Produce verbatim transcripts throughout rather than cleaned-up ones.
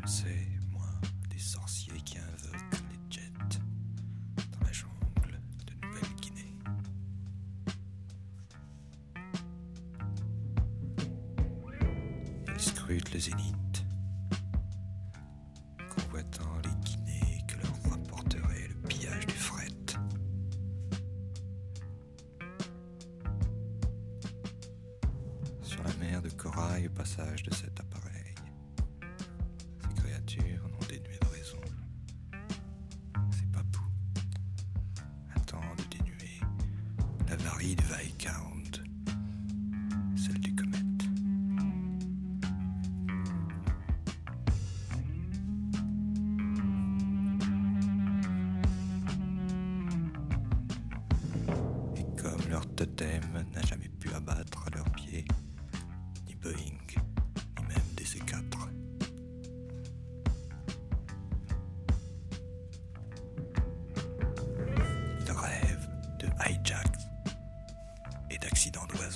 Je sais, moi, des sorciers qui invoquent les jets dans la jungle de Nouvelle-Guinée. Ils scrutent le zénith, convoitant les Guinées que leur rapporterait le pillage du fret. Sur la mer de corail au passage de cet appareil, ces créatures non dénuées de raison, ces papous attendent de dénuer l'avarie du Viscount, celle du comète. Et comme leur totem n'a jamais pu abattre à leurs pieds ni Boeing, ni même des C quatre, ils rêvent de hijacks et d'accidents d'oiseaux.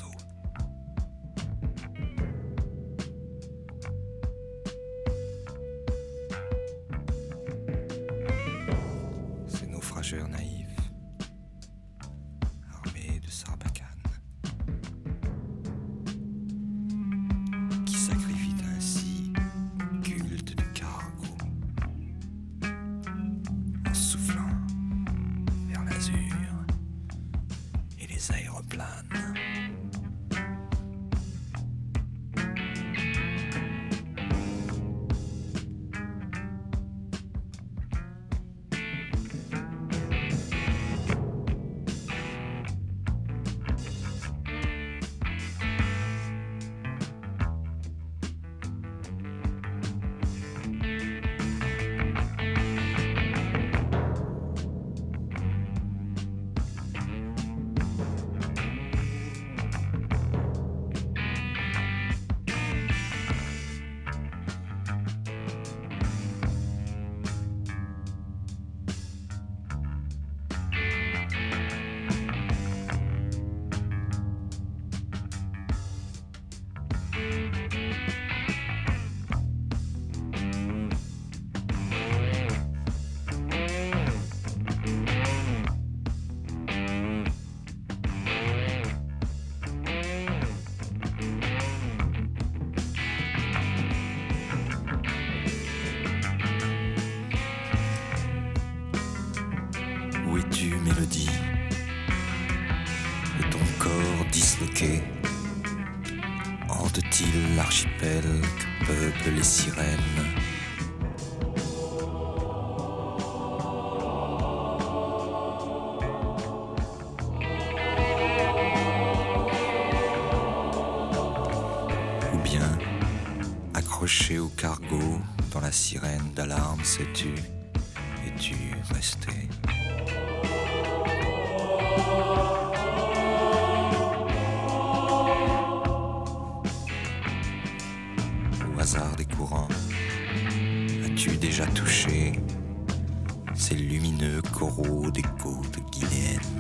Ces naufrageurs naïfs, armés de sarbacane, qui sacrifient ainsi le culte du cargo en soufflant vers l'azur et les aéroplanes. Où es-tu, mélodie, de ton corps disloqué? Hante-t-il l'archipel que peuplent les sirènes? Ou bien, accroché au cargo, dans la sirène d'alarme, sais-tu, es-tu resté? Au hasard des courants, as-tu déjà touché ces lumineux coraux des côtes guinéennes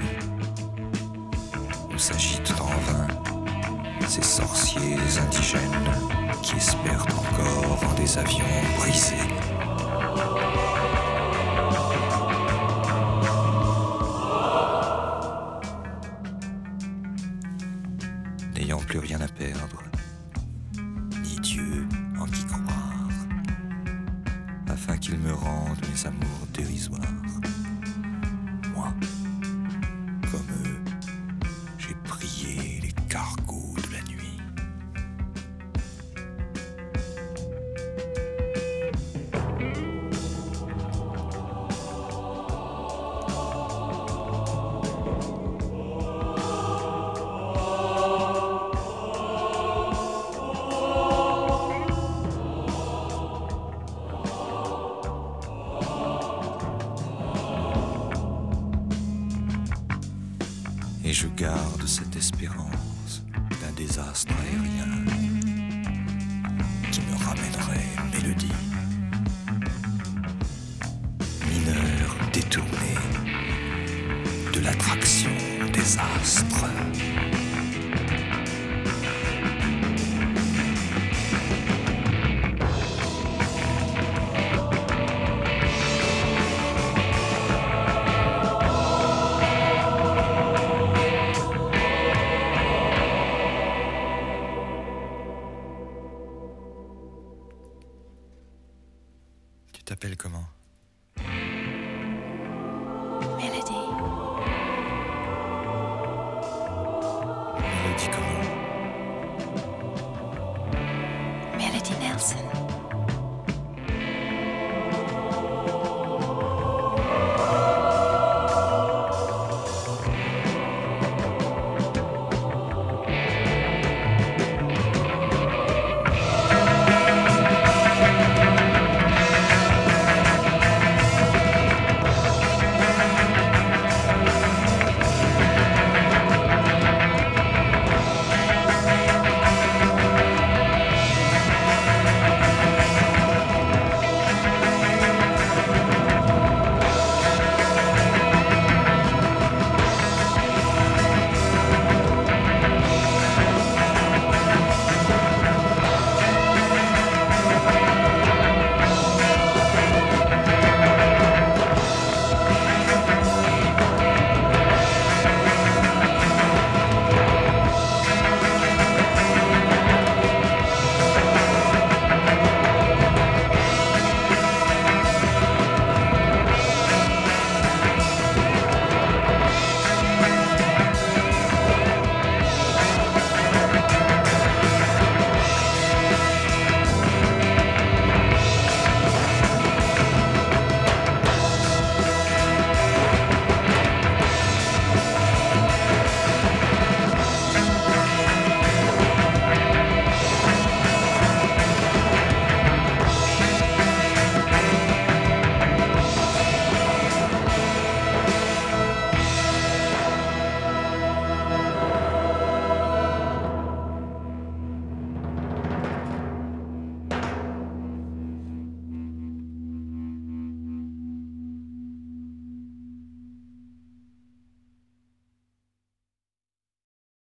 où s'agitent en vain ces sorciers indigènes qui espèrent encore en des avions brisés? N'ayant plus rien à perdre, ni Dieu en qui croire, afin qu'il me rende mes amours dérisoires. Moi, comme eux, j'ai prié les cargos de la nuit. Et je garde cette espérance d'un désastre aérien qui me ramènerait mélodie. Mineur détourné de l'attraction des astres. t'appelles comment ?